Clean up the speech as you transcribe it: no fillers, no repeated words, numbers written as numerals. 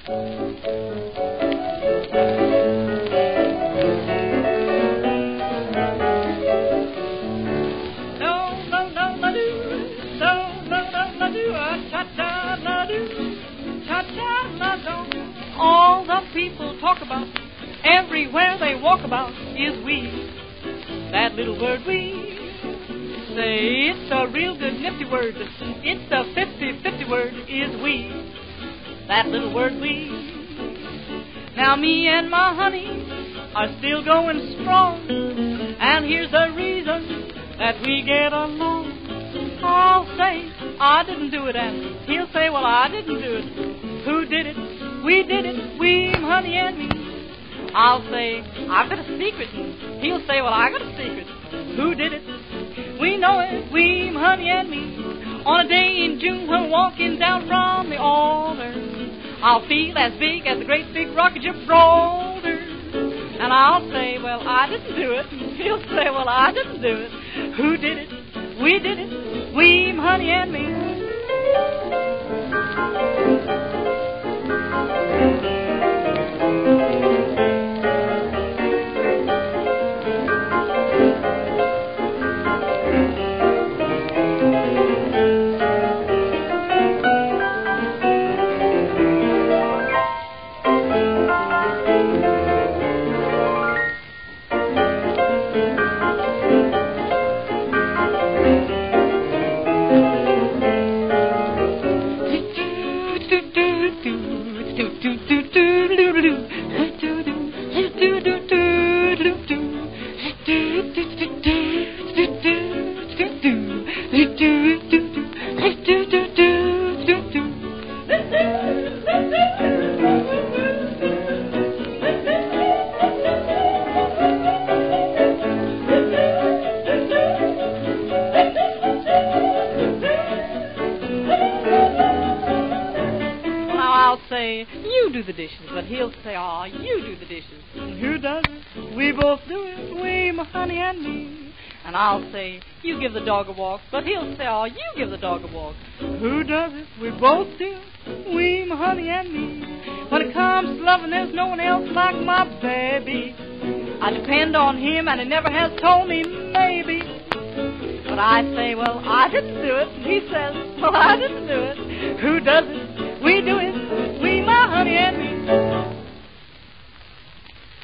All the people talk about, everywhere they walk about, is we. That little word we say, it's a real good nifty word. It's a 50-50 word, is we. That little word we. Now me and my honey are still going strong, and here's the reason that we get along. I'll say, I didn't do it, and he'll say, well, I didn't do it. Who did it? We did it, we, honey, and me. I'll say, I've got a secret, and he'll say, well, I got a secret. Who did it? We know it, we, honey, and me. On a day in June, we're walking down from the altar. I'll feel as big as the great big rock of Gibraltar. And I'll say, well, I didn't do it. And he'll say, well, I didn't do it. Who did it? We did it, we, honey, and me. I'll say, you do the dishes, but he'll say, aw, you do the dishes. And who does it? We both do it, we, my honey, and me. And I'll say, you give the dog a walk, but he'll say, aw, you give the dog a walk. Who does it? We both do it, we, my honey, and me. When it comes to loving, there's no one else like my baby. I depend on him, and he never has told me maybe. But I say, well, I didn't do it. And he says, well, I didn't do it. Who does it? We do it. We, my honey, and me.